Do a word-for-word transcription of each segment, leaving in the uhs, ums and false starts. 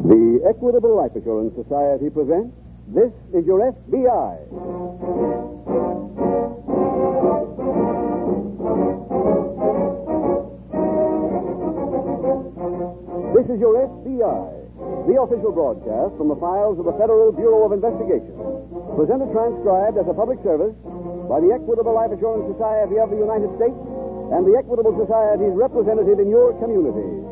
The Equitable Life Assurance Society presents This Is Your F B I. This is Your F B I, the official broadcast from the files of the Federal Bureau of Investigation. Presented transcribed as a public service by the Equitable Life Assurance Society of the United States and the Equitable Society's representative in your community.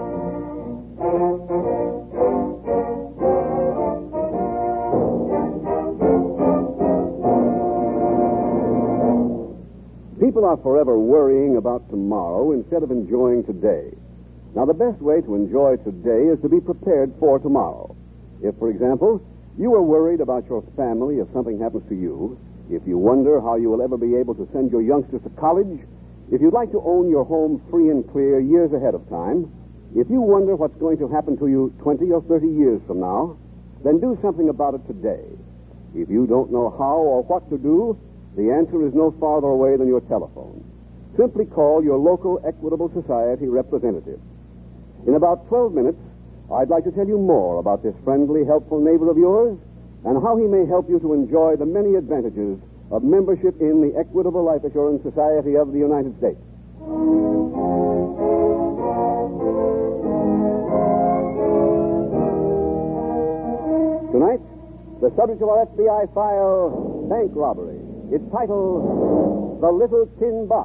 People are forever worrying about tomorrow instead of enjoying today. Now, the best way to enjoy today is to be prepared for tomorrow. If, for example, you are worried about your family if something happens to you, if you wonder how you will ever be able to send your youngsters to college, if you'd like to own your home free and clear years ahead of time, if you wonder what's going to happen to you twenty or thirty years from now, then do something about it today. If you don't know how or what to do, the answer is no farther away than your telephone. Simply call your local Equitable Society representative. In about twelve minutes, I'd like to tell you more about this friendly, helpful neighbor of yours and how he may help you to enjoy the many advantages of membership in the Equitable Life Assurance Society of the United States. Tonight, the subject of our F B I file, bank robbery. It's titled, The Little Tin Box.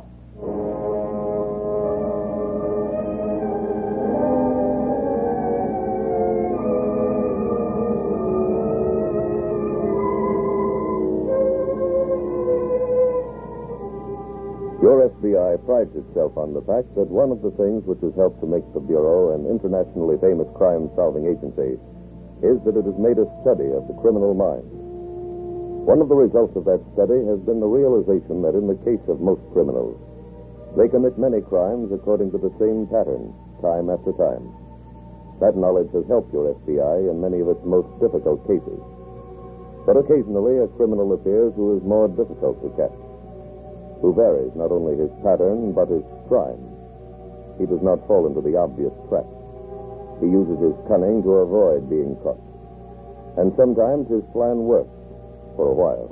Your F B I prides itself on the fact that one of the things which has helped to make the Bureau an internationally famous crime-solving agency is that it has made a study of the criminal mind. One of the results of that study has been the realization that in the case of most criminals, they commit many crimes according to the same pattern, time after time. That knowledge has helped your F B I in many of its most difficult cases. But occasionally a criminal appears who is more difficult to catch, who varies not only his pattern, but his crime. He does not fall into the obvious trap. He uses his cunning to avoid being caught. And sometimes his plan works for a while.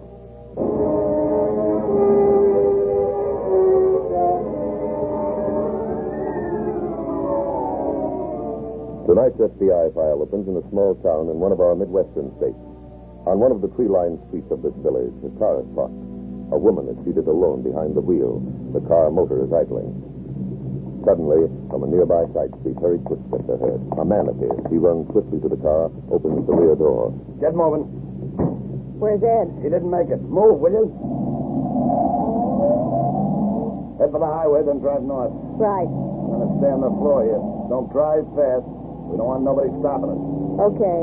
Tonight's F B I file opens in a small town in one of our Midwestern states. On one of the tree-lined streets of this village, a car is parked. A woman is seated alone behind the wheel. The car motor is idling. Suddenly, from a nearby side street, hurried footsteps are heard. A man appears. He runs swiftly to the car, opens the rear door. Get moving. Where's Ed? He didn't make it. Move, will you? Head for the highway, then drive north. Right. I'm going to stay on the floor here. Don't drive fast. We don't want nobody stopping us. Okay.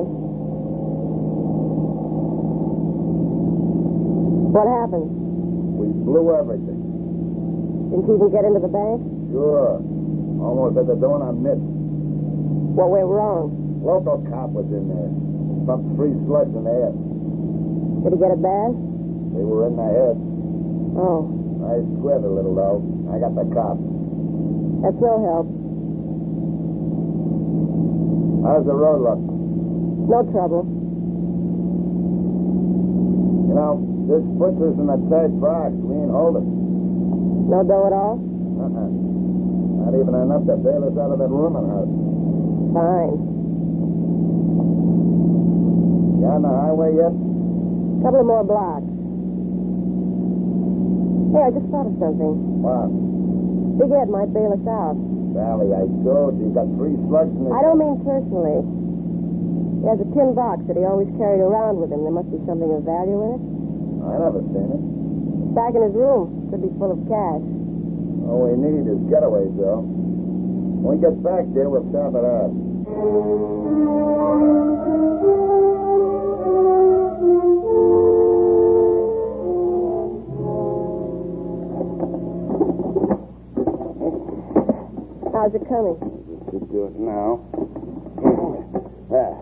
What happened? We blew everything. Didn't you even get into the bank? Sure. Almost at the door and I missed. What went wrong? Local cop was in there. Pumped three slugs in the head. Did he get it bad? They were in the head. Oh. I squared a little, though. I got the cop. That's no help. How's the road look? No trouble. You know, this puts us in the third box. We ain't holding. No dough at all? Uh-uh. Not even enough to bail us out of that rooming house. Fine. You on the highway yet? Couple of more blocks. Hey, I just thought of something. What? Big Ed might bail us out. Sally, I told you, you got three slugs in the... I don't mean personally. He has a tin box that he always carried around with him. There must be something of value in it. I never seen it. Back in his room. Could be full of cash. All we need is getaways, though. When we get back there, we'll stamp it out. How's it coming? Should do it now. There.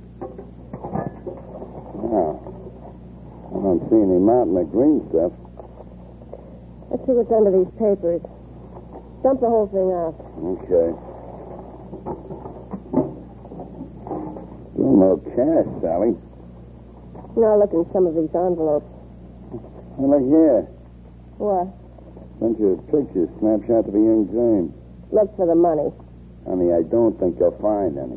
Now, I don't see any mountain of green stuff. Let's see what's under these papers. Dump the whole thing out. Okay. No cash, Sally. Now look in some of these envelopes. Hey, look here. What? Bunch of pictures, snapshots of a young James. Look for the money. Honey, I don't think you'll find any.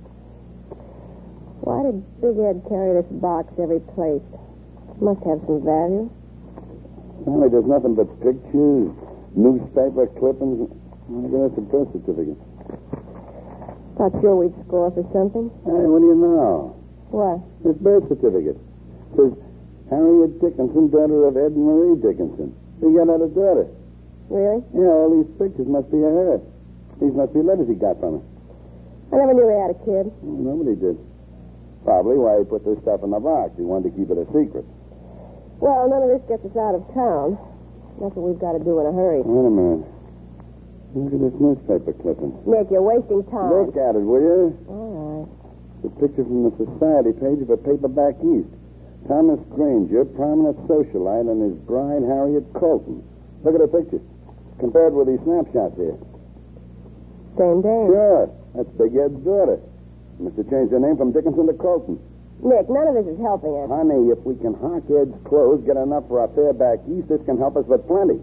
Why did Big Ed carry this box every place? Must have some value. Sally, there's nothing but pictures, newspaper clippings. Look at that's a birth certificate. Thought sure we'd score for something. Hey, what do you know? What? This birth certificate. It says Harriet Dickinson, daughter of Ed and Marie Dickinson. He got out a daughter. Really? Yeah, all these pictures must be of her. These must be letters he got from her. I never knew he had a kid. Well, nobody did. Probably why he put this stuff in the box. He wanted to keep it a secret. Well, none of this gets us out of town. That's what we've got to do in a hurry. Wait a minute. Look at this newspaper clipping. Nick, you're wasting time. Look at it, will you? All right. It's a picture from the society page of a paper back east. Thomas Granger, prominent socialite, and his bride, Harriet Colton. Look at the picture. Compared with these snapshots here. Same day. Sure. That's Big Ed's daughter. Must have changed her name from Dickinson to Colton. Nick, none of this is helping us. Honey, if we can hawk Ed's clothes, get enough for our fare back east, this can help us with plenty.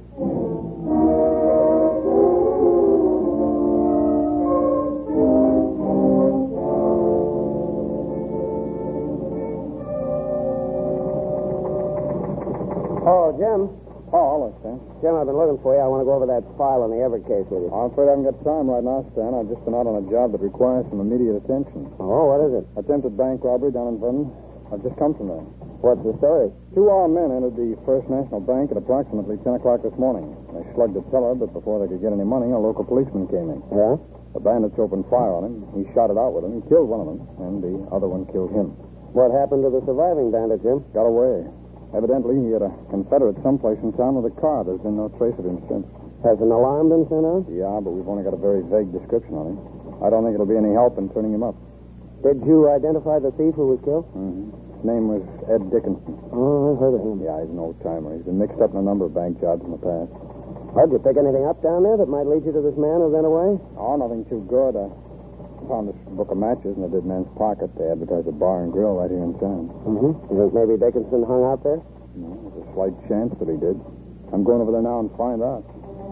Oh, Jim. Oh, hello, Stan. Jim, I've been looking for you. I want to go over that file on the Everett case with you. I'm afraid I haven't got time right now, Stan. I've just been out on a job that requires some immediate attention. Oh, what is it? Attempted bank robbery down in Vernon. I've just come from there. What's the story? Two armed men entered the First National Bank at approximately ten o'clock this morning. They slugged the teller, but before they could get any money, a local policeman came in. Yeah? The bandits opened fire on him. He shot it out with him. He killed one of them, and the other one killed him. What happened to the surviving bandit, Jim? Got away. Evidently, he had a Confederate someplace in town with a car. There's been no trace of him since. Has an alarm been sent out? Yeah, but we've only got a very vague description on him. I don't think it'll be any help in turning him up. Did you identify the thief who was killed? Mm-hmm. His name was Ed Dickinson. Oh, I've heard of him. Yeah, he's an old-timer. He's been mixed up in a number of bank jobs in the past. Well, did you pick anything up down there that might lead you to this man who ran away? Oh, nothing too good. I found this book of matches in the dead man's pocket. They advertise a bar and grill right here in town. Mm-hmm. You think maybe Dickinson hung out there? No, there's a slight chance that he did. I'm going over there now and find out.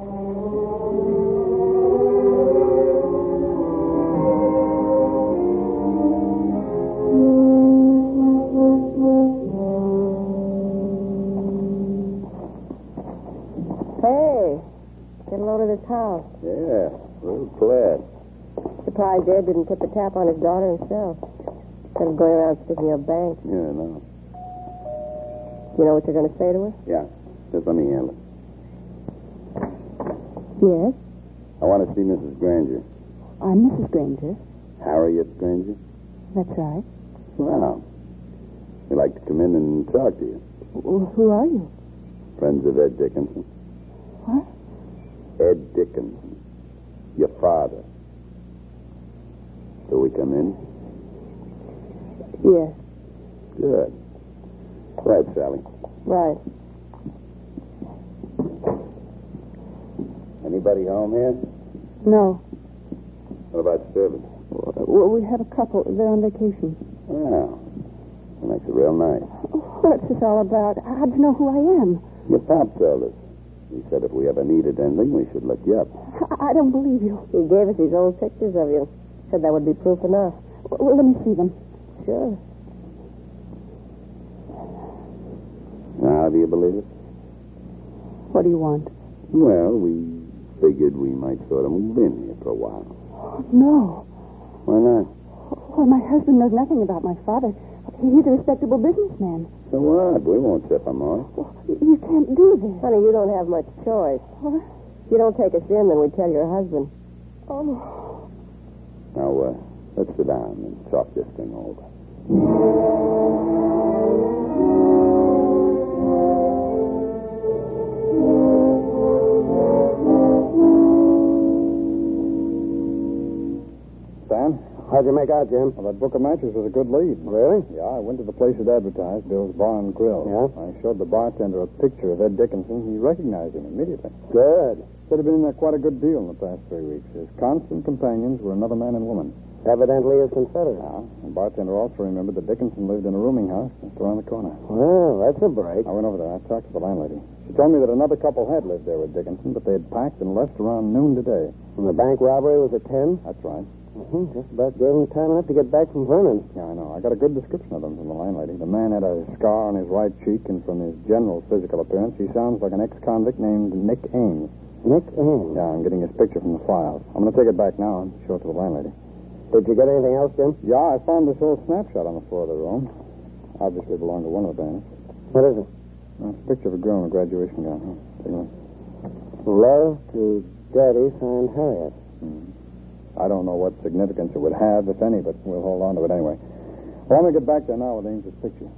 Hey, get a load of this house. Yeah, real glad. Surprised Ed didn't put the tap on his daughter himself. Instead of going around sticking a bank. Yeah, no. You know what you're going to say to her? Yeah, just let me handle it. Yes, I want to see Missus Granger. I'm Missus Granger. Harriet Granger? That's right. Wow. We'd like to come in and talk to you. Well, who are you? Friends of Ed Dickinson. What? Ed Dickinson. Your father. Do we come in? Yes. Good. Right, Sally. Right. Anybody home here? No. What about servants? Well, we have a couple. They're on vacation. Wow. That makes it real nice. What's this all about? How'd you know who I am? Your pop told us. He said if we ever needed anything, we should look you up. I, I don't believe you. He gave us these old pictures of you. Said that would be proof enough. Well, let me see them. Sure. Now, do you believe it? What do you want? Well, we figured we might sort of move in here for a while. Oh, no. Why not? Well, my husband knows nothing about my father. He's a respectable businessman. So what? We won't tip him off. Well, you can't do this. Honey, you don't have much choice. What? If you don't take us in, then we tell your husband. Oh. Now, uh, let's sit down and talk this thing over. Stan? How'd you make out, Jim? Well, that book of matches was a good lead. Really? Yeah, I went to the place it advertised, Bill's Bar and Grill. Yeah? I showed the bartender a picture of Ed Dickinson. He recognized him immediately. Good. Said he'd been in there quite a good deal in the past three weeks. His constant companions were another man and woman. Evidently his Confederate. Yeah. The bartender also remembered that Dickinson lived in a rooming house just around the corner. Well, that's a break. I went over there. I talked to the landlady. She told me that another couple had lived there with Dickinson, but they had packed and left around noon today. And the bank robbery was at ten? That's right. Mm-hmm. Just about gave him time enough to get back from Vernon. Yeah, I know. I got a good description of them from the landlady. The man had a scar on his right cheek, and from his general physical appearance, he sounds like an ex-convict named Nick Ames. Nick Ames? Yeah, I'm getting his picture from the files. I'm going to take it back now and show it to the landlady. Did you get anything else, Jim? Yeah, I found this old snapshot on the floor of the room. Obviously belonged to one of the bandits. What is it? Well, it's a picture of a girl in a graduation gown. Huh? Take a look. Love to Daddy, signed Harriet. Hmm. I don't know what significance it would have, if any, but we'll hold on to it anyway. Well, let me get back there now with Ames's picture.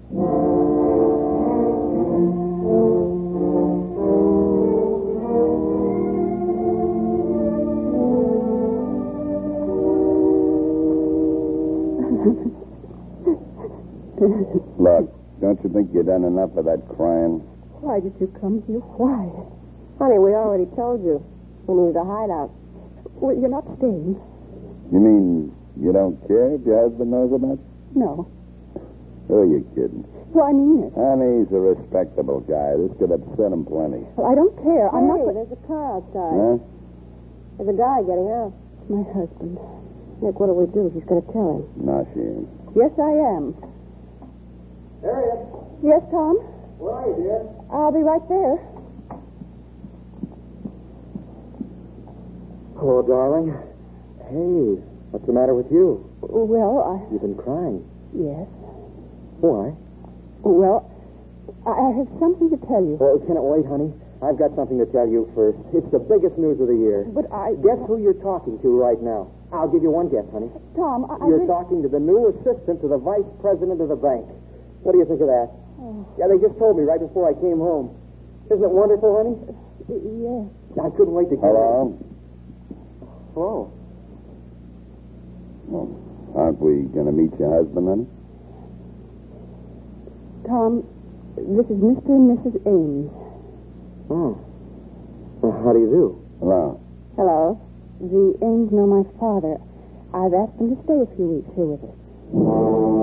Look, don't you think you've done enough of that crying? Why did you come here? Why? Honey, we already told you. We needed a hideout. Well, you're not staying. You mean you don't care if your husband knows about it? No. Who are you kidding? Well, I mean it. Honey, he's a respectable guy. This could upset him plenty. Well, I don't care. I'm Hey, not... there's a car outside. Huh? There's a guy getting out. It's my husband. Nick, what do we do? She's going to tell him. No, she ain't. Yes, I am. Harriet, Yes, Tom? where are you, dear? I'll be right there. Hello, darling. Hey, what's the matter with you? Well, I... You've been crying. Yes. Why? Well, I I have something to tell you. Well, can it wait, honey? I've got something to tell you first. It's the biggest news of the year. But I... Guess who you're talking to right now? I'll give you one guess, honey. Tom, I... I You're really- talking to the new assistant to the vice president of the bank. What do you think of that? Oh. Yeah, they just told me right before I came home. Isn't it wonderful, honey? Yes. I couldn't wait to get Hello? it. Hello. Well, aren't we going to meet your husband, honey? Tom, this is Mister and Missus Ames. Oh. Well, how do you do? Hello. Hello. The Ames know my father. I've asked them to stay a few weeks here with us.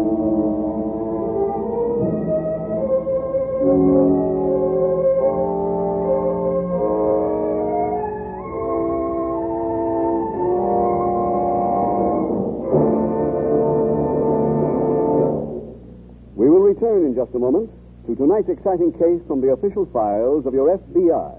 We will return in just a moment to tonight's exciting case from the official files of your F B I.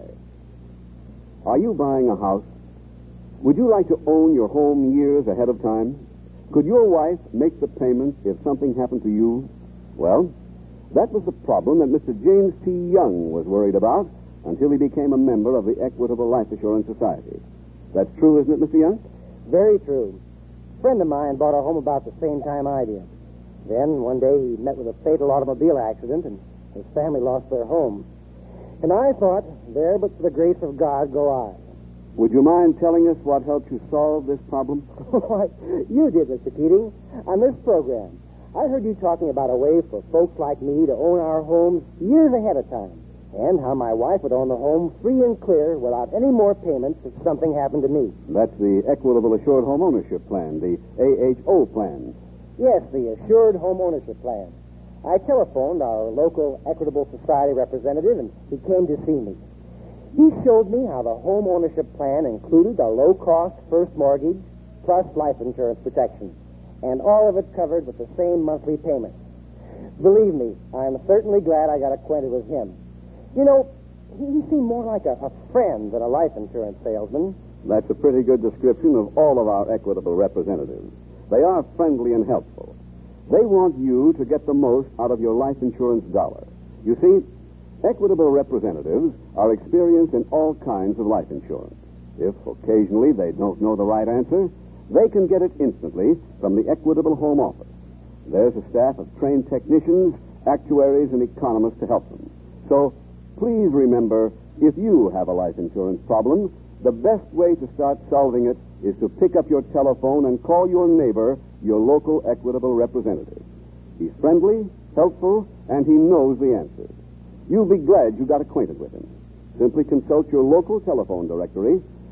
Are you buying a house? Would you like to own your home years ahead of time? Could your wife make the payments if something happened to you? Well, that was the problem that Mister James T. Young was worried about until he became a member of the Equitable Life Assurance Society. That's true, isn't it, Mister Young? Very true. A friend of mine bought a home about the same time I did. Then, one day, he met with a fatal automobile accident, and his family lost their home. And I thought, there but for the grace of God go I. Would you mind telling us what helped you solve this problem? Why, you did, Mister Keating, on this program. I heard you talking about a way for folks like me to own our homes years ahead of time, and how my wife would own the home free and clear without any more payments if something happened to me. That's the Equitable Assured Home Ownership Plan, the A H O plan. Yes, the Assured Home Ownership Plan. I telephoned our local Equitable Society representative, and he came to see me. He showed me how the home ownership plan included a low-cost first mortgage plus life insurance protection, and all of it covered with the same monthly payment. Believe me, I'm certainly glad I got acquainted with him. You know, he seemed more like a, a friend than a life insurance salesman. That's a pretty good description of all of our Equitable representatives. They are friendly and helpful. They want you to get the most out of your life insurance dollar. You see, Equitable representatives are experienced in all kinds of life insurance. If occasionally they don't know the right answer, they can get it instantly from the Equitable Home Office. There's a staff of trained technicians, actuaries, and economists to help them. So please remember, if you have a life insurance problem, the best way to start solving it is to pick up your telephone and call your neighbor, your local Equitable representative. He's friendly, helpful, and he knows the answers. You'll be glad you got acquainted with him. Simply consult your local telephone directory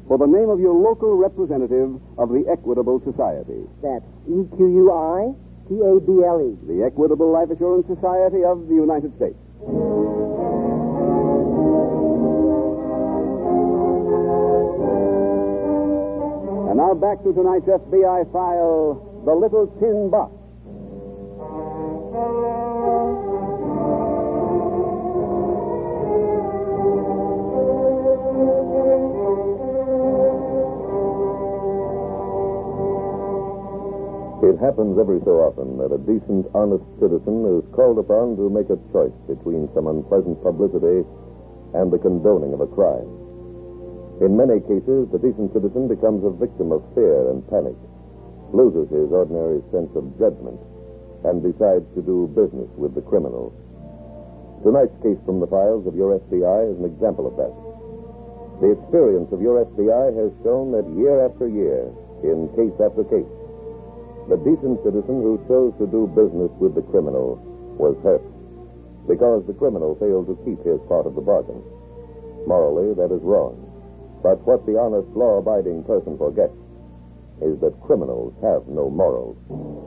for the name of your local representative of the Equitable Society. That's E Q U I T A B L E. The Equitable Life Assurance Society of the United States. And now back to tonight's F B I file, The Little Tin Box. It happens every so often that a decent, honest citizen is called upon to make a choice between some unpleasant publicity and the condoning of a crime. In many cases, the decent citizen becomes a victim of fear and panic, loses his ordinary sense of judgment, and decides to do business with the criminal. Tonight's case from the files of your F B I is an example of that. The experience of your F B I has shown that year after year, in case after case, the decent citizen who chose to do business with the criminal was hurt because the criminal failed to keep his part of the bargain. Morally, that is wrong. But what the honest, law-abiding person forgets is that criminals have no morals.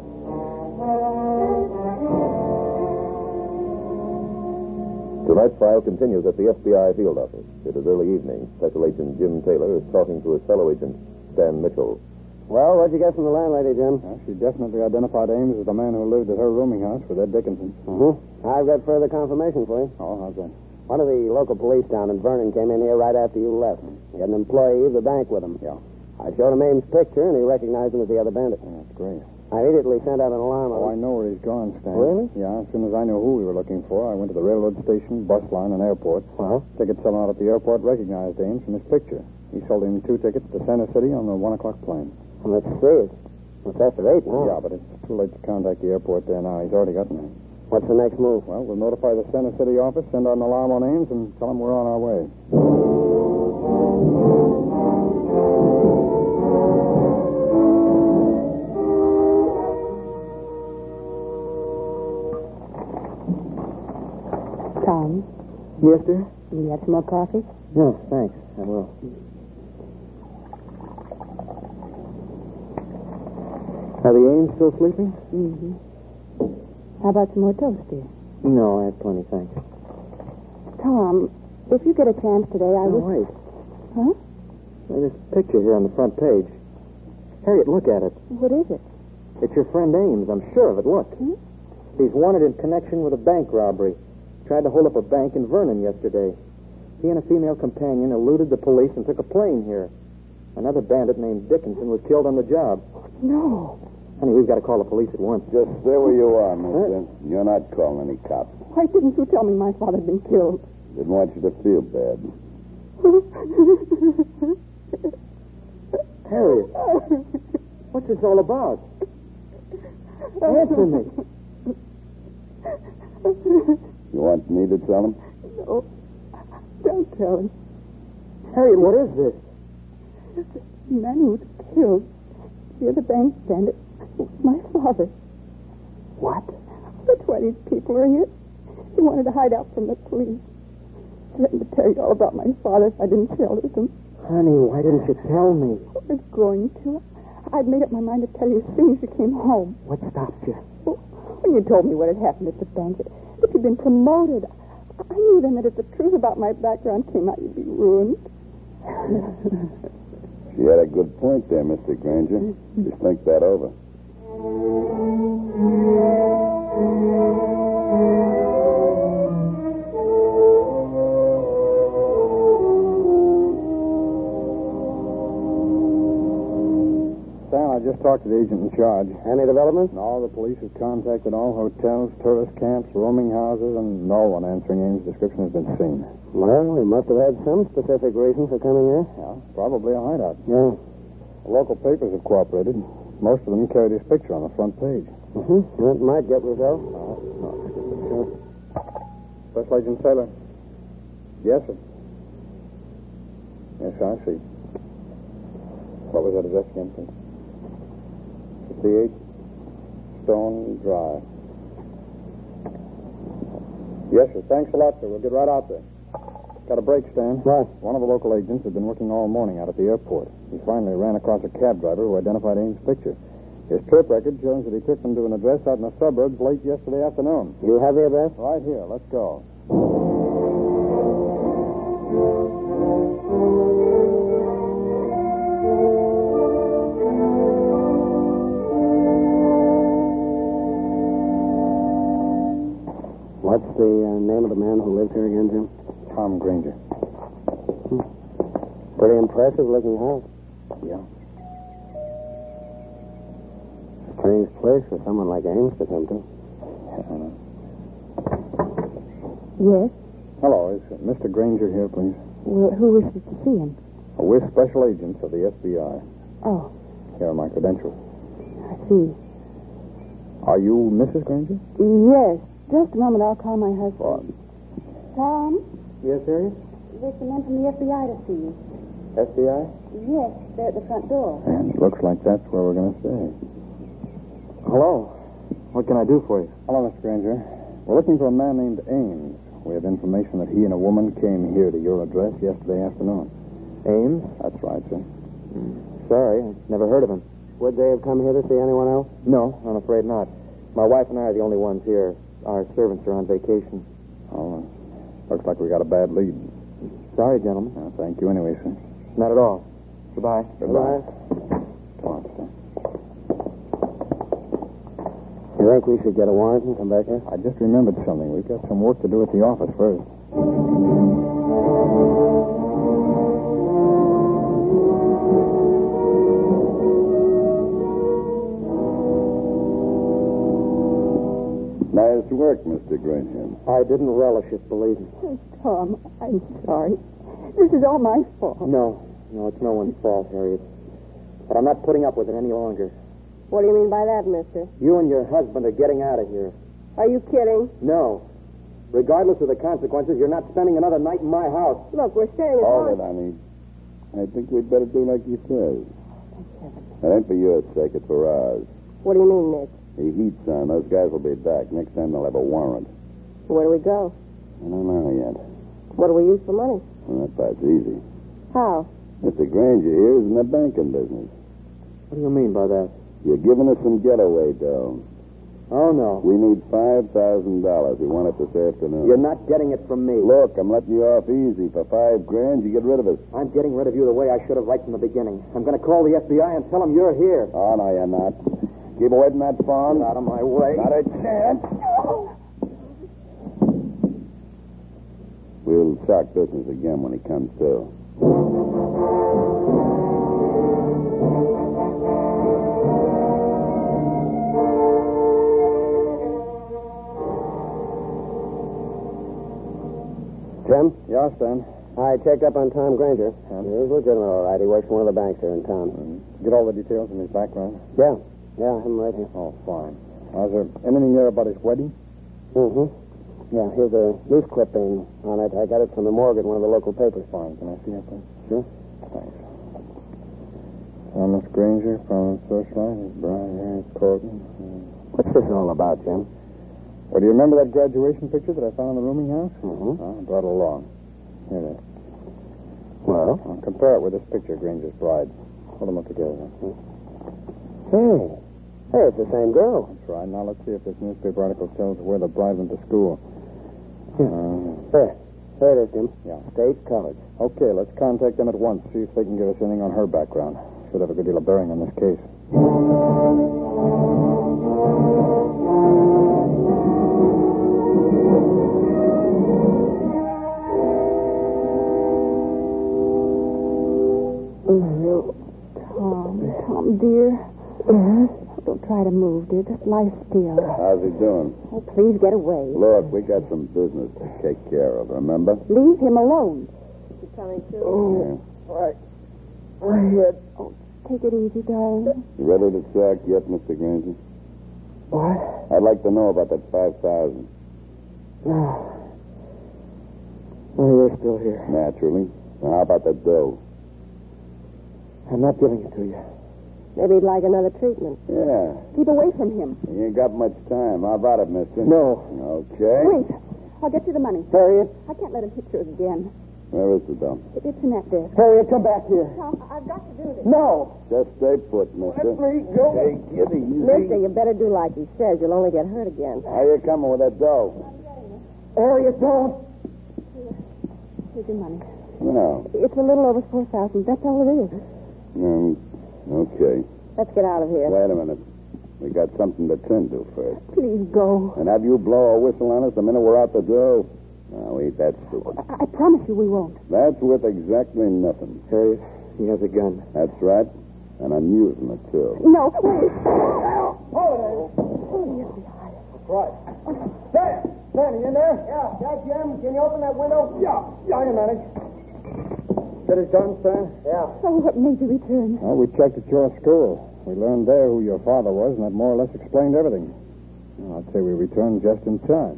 Tonight's file continues at the F B I field office. It is early evening. Special Agent Jim Taylor is talking to his fellow agent, Stan Mitchell. Well, what'd you get from the landlady, Jim? Well, she definitely identified Ames as the man who lived at her rooming house with Ed Dickinson. Mm-hmm. I've got further confirmation for you. Oh, how's that? One of the local police down in Vernon came in here right after you left. He had an employee of the bank with him. Yeah. I showed him Ames' picture, and he recognized him as the other bandit. Oh, that's great. I immediately sent out an alarm. Oh, I know where he's gone, Stan. Really? Yeah, as soon as I knew who we were looking for, I went to the railroad station, bus line, and airport. Well? Ticket seller out at the airport recognized Ames from his picture. He sold him two tickets to Center City on the one o'clock plane. Well, let's see. It's after eight now. Yeah, but it's too late to contact the airport there now. He's already gotten there. What's the next move? Well, we'll notify the Center City office, send out an alarm on Ames, and tell them we're on our way. Tom, Yes, sir? will you have some more coffee? Yes, thanks. I will. Are the Ames still sleeping? Mm-hmm. How about some more toast, dear? No, I have plenty, thanks. Tom, if you get a chance today, I Oh, would... wait. Huh? There's this picture here on the front page. Harriet, look at it. What is it? It's your friend Ames. I'm sure of it. Look. Hmm? He's wanted in connection with a bank robbery. Tried to hold up a bank in Vernon yesterday. He and a female companion eluded the police and took a plane here. Another bandit named Dickinson was killed on the job. No. Honey, we've got to call the police at once. Just stay where you are, mister. You're not calling any cops. Why didn't you tell me my father had been killed? Didn't want you to feel bad. Harriet, what's this all about? Answer me. You want me to tell him? No. Don't tell him. Harriet, what is this? The man who was killed, the other bank bandit, was my father. What? That's why these people are here. He wanted to hide out from the police. Threatened to tell you all about my father if I didn't shelter them. Honey, why didn't you tell me? I was going to. I'd made up my mind to tell you as soon as you came home. What stopped you? Well, when you told me what had happened at the bank, that, that you'd been promoted, I knew then that if the truth about my background came out, you'd be ruined. She had a good point there, Mister Granger. Just think that over. Stan, I just talked to the agent in charge. Any developments? All the police have contacted all hotels, tourist camps, roaming houses, and no one answering Ames' description has been seen. Well, he must have had some specific reason for coming here. Yeah, probably a hideout. Yeah. The local papers have cooperated. Most of them carried his picture on the front page. Mm-hmm. That might get results. Special Agent Taylor. Yes, sir. Yes, I see. What was that address again, please? fifty-eight Stone Drive. Yes, sir. Thanks a lot, sir. We'll get right out there. Got a break, Stan. What? One of the local agents had been working all morning out at the airport. He finally ran across a cab driver who identified Ames' picture. His trip record shows that he took them to an address out in the suburbs late yesterday afternoon. You have the address? Right here. Let's go. What's the uh, name of the man who lives here again, Jim? Tom Granger. Hmm. Pretty impressive looking house. Yeah. Strange place for someone like Ames to come to. Yes? Hello. Is uh, Mister Granger here, please? Well, who wishes to see him? Uh, we're special agents of the F B I. Oh, Here are my credentials. I see. Are you Missus Granger? Yes. Just a moment, I'll call my husband. Tom, Yes, Harriet? there's some men from the F B I to see you. F B I? Yes, they're at the front door. And it looks like that's where we're going to stay. Hello. What can I do for you? Hello, Mister Granger. We're looking for a man named Ames. We have information that he and a woman came here to your address yesterday afternoon. Ames? That's right, sir. Sorry, I never heard of him. Would they have come here to see anyone else? No, I'm afraid not. My wife and I are the only ones here. Our servants are on vacation. Oh, uh, looks like we got a bad lead. Sorry, gentlemen. Uh, thank you anyway, sir. Not at all. Goodbye. Goodbye. Come on, sir. You think we should get a warrant and come back here? I just remembered something. We've got some work to do at the office first. Nice work, Mister Granger. I didn't relish it, believe me. Oh, Tom, I'm sorry. This is all my fault. No, no, it's no one's fault, Harriet. But I'm not putting up with it any longer. What do you mean by that, mister? You and your husband are getting out of here. Are you kidding? No. Regardless of the consequences, you're not spending another night in my house. Look, we're staying at Hold home. it, honey. I think we'd better do like you said. It ain't for your sake, it's for ours. What do you mean, Nick? The heat's on. Those guys will be back. Next time they'll have a warrant. Where do we go? I don't know yet. What do we use for money? Well, that part's easy. How? Mister Granger here is in the banking business. What do you mean by that? You're giving us some getaway dough. Oh, no. We need five thousand dollars. We want it this afternoon. You're not getting it from me. Look, I'm letting you off easy. For five grand, you get rid of us. I'm getting rid of you the way I should have right from the beginning. I'm going to call the F B I and tell them you're here. Oh, no, you're not. Keep away from that farm. Get out of my way. Not a chance. We'll talk business again when he comes to. Jim? Yeah, Stan. I checked up on Tom Granger. Yeah. He was legitimate, all right. He works for one of the banks here in town. Get all the details from his background? Yeah. Yeah, I have him right here. Oh, fine. Now, is there anything there about his wedding? Mm-hmm. Yeah, here's a news clipping on it. I got it from the morgue at one of the local papers. Fine. Can I see it, please? Sure. Thanks. Thomas Granger, prominent socialite, his bride, Harriet Corton. What's this all about, Jim? Well, do you remember that graduation picture that I found in the rooming house? Mm-hmm. Oh, I brought it along. Here it is. Well? I'll compare it with this picture of Granger's bride. Hold them up together. Hey. Hey, it's the same girl. That's right. Now, let's see if this newspaper article tells where the bride went to school. Uh, There. There it is, Jim. Yeah. State College. okay, let's contact them at once. See if they can give us anything on her background. Should have a good deal of bearing on this case. Oh, Tom, Tom, dear. Yes? Don't try to move, dear. Just lie still. How's he doing? Oh, please get away. Look, we got some business to take care of, remember? Leave him alone. You coming too? Oh. Right. My head. Oh, take it easy, darling. You ready to talk yet, Mister Granger? What? I'd like to know about that five thousand. Oh, you're still here. Naturally. Now, how about that dough? I'm not giving it to you. Maybe he'd like another treatment. Yeah. Keep away from him. You ain't got much time. How about it, mister? No. Okay. Wait. I'll get you the money. Harriet? I can't let him hit you again. Where is the dump? It's in that desk. Harriet, come back here. Tom, I've got to do this. No. Just stay put, mister. Let me go. Take it easy. Mister, you better do like he says. You'll only get hurt again. How you coming with that dough? Harriet, don't. Here's your money. No. It's a little over four thousand. That's all it is. Um, okay. Let's get out of here. Wait a minute. We got something to tend to first. Please go. And have you blow a whistle on us the minute we're out the door? No, ain't that stupid. I, I promise you we won't. That's worth exactly nothing. Harriet, he has a gun. That's right. And I'm using it, too. No, wait. Hold it. Right. Sam! Sam, you in there? Yeah. Yeah, Jim, can you open that window? Yeah. Yeah, I can manage. That is done, Sam? Yeah. Oh, what made you return? Well, we checked at your school. We learned there who your father was, and that more or less explained everything. Well, I'd say we returned just in time.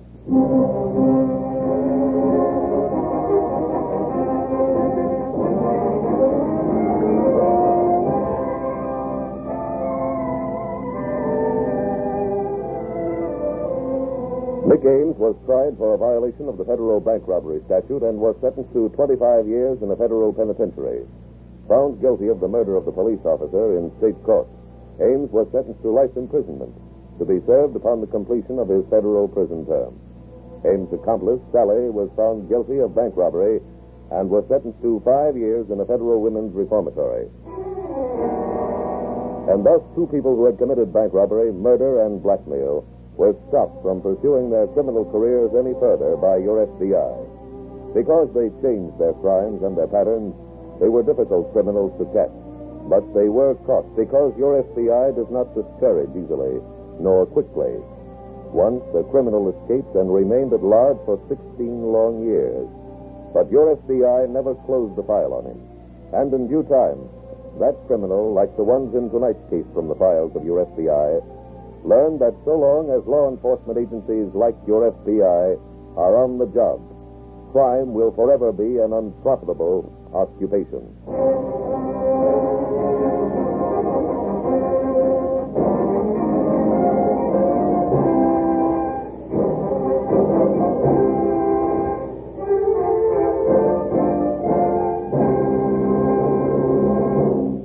Nick Ames was tried for a violation of the federal bank robbery statute and was sentenced to twenty-five years in a federal penitentiary. Found guilty of the murder of the police officer in state court, Ames was sentenced to life imprisonment to be served upon the completion of his federal prison term. Ames' accomplice, Sally, was found guilty of bank robbery and was sentenced to five years in a federal women's reformatory. And thus, two people who had committed bank robbery, murder, and blackmail were stopped from pursuing their criminal careers any further by your F B I. Because they changed their crimes and their patterns, they were difficult criminals to catch. But they were caught because your F B I does not discourage easily, nor quickly. Once the criminal escaped and remained at large for sixteen long years. But your F B I never closed the file on him. And in due time, that criminal, like the ones in tonight's case from the files of your F B I, learned that so long as law enforcement agencies like your F B I are on the job, crime will forever be an unprofitable occupation.